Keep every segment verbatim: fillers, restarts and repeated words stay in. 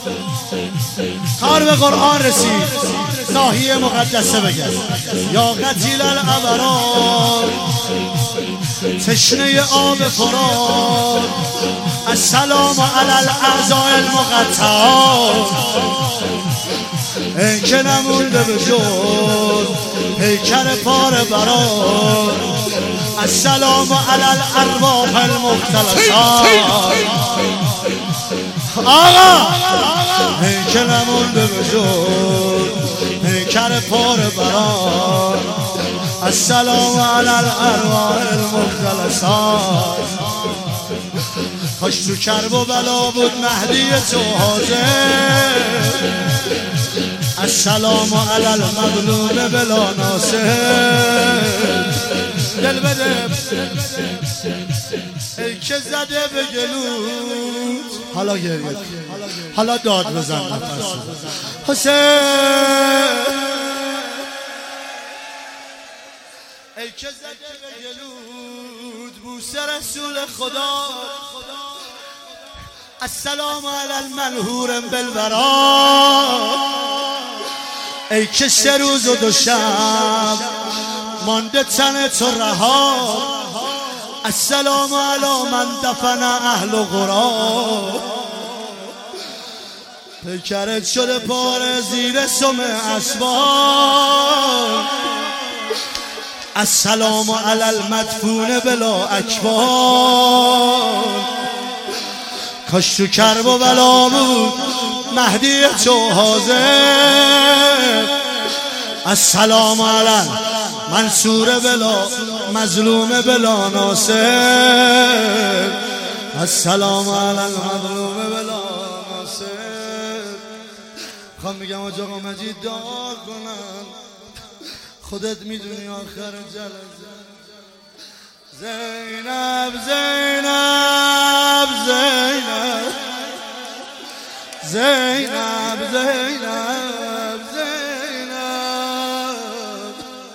کار به قرآن رسید. ناحیه مقدسه بگن یا قتیل الابرار، تشنه آب فرات، السلام علی الاعضاء المقطعات. این که نمونده به جز پیکر پاره برات، السلام علی الارواح المختلسات. آقا این که نمونده به جز پیکر پاره برات، السلام علی الارواح المختلسات. کاش تو کرب و بلا بود مهدی تو حاضر، السلام علی المظلوم بلا ناصر. دل بده ای که زده به گلوت، حالا گریه حالا داد بزن حسین. ای که زده به گلوت بوسه رسول خدا، السلام علی المنهور بالبرا. ای که سه روز و دو شب مانده تن تو رها، السلام علی من دفن اهل قرا. پیکرت شده پاره زیر سم اسبان، السلام علی المدفون بلا اکبار. کاش تو کرب و بلا بود مهدی تو حاضر، السلام علی منصور بلا مظلوم بلا ناصر، السلام علی المظلوم بلا ناصر. خوام بگم آج آقا مجید دعا کنن، خودت میدونی آخر جلسه. زینب زینب زینب زینب زینب زینب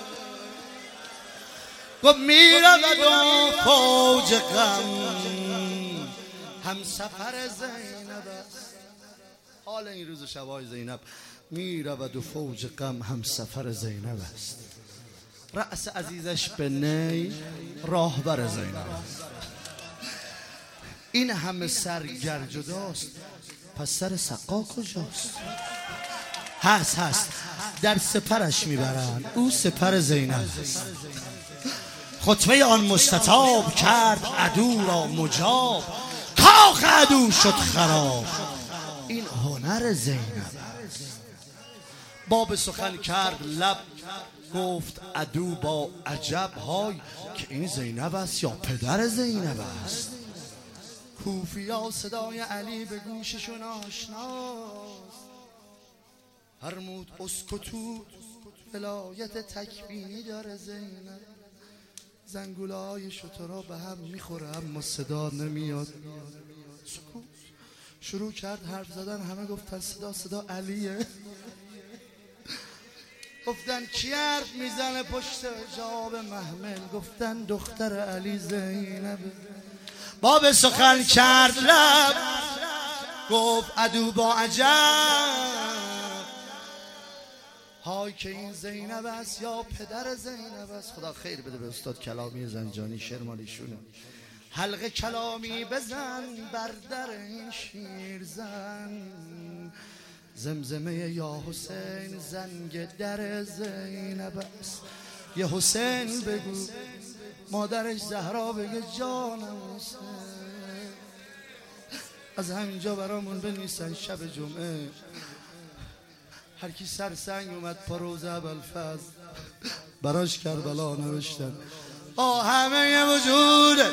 گفت میرود و فوج غم هم سفر زینب است. حال این روز و شبای زینب میرود و فوج غم هم سفر زینب است. رأس عزیزش به نی راهبر زینب است. این همه سرگر جداست، پس سر سقا کجاست؟ هست هست در سپرش میبرند، او سپر زینب است. خطبه آن مستطاب کرد عدو را مجاب، کاخ عدو شد خراب، این هنر زینب است. باب سخن کرد لب، گفت عدو با عجب های که این زینب است یا پدر زینب است. کوفیا صدای علی به گوششون آشناست، فرمود اسکتو ولایت تکوینی داره زینب. زنگوله های شترها به هم میخوره اما صدا نمیاد. سکوت. شروع کرد حرف زدن، همه گفتن صدا صدا علیه. گفتن کی حرف میزنه پشت حجاب محمل؟ گفتن دختر علی زینب. باب سخن کرد لب، گفت عدو با عجب های که این زینب است یا پدر زینب است. خدا خیر بده به استاد کلامی زنجانی، شرمالیشونه. حلقه کلامی بزن بر در این شیرزن، زمزمه یا حسین زنگ در زینب است. یه حسین بگو مادرش زهرا بگه جانم حسین. از همینجا برامون بنویسن شب جمعه هر کی سرسنگ اومد پروز ابوالفضل براش کربلا نوشتن. با همه وجود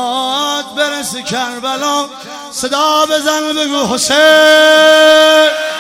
صدات برسه کربلا، صدا بزن بگو حسین.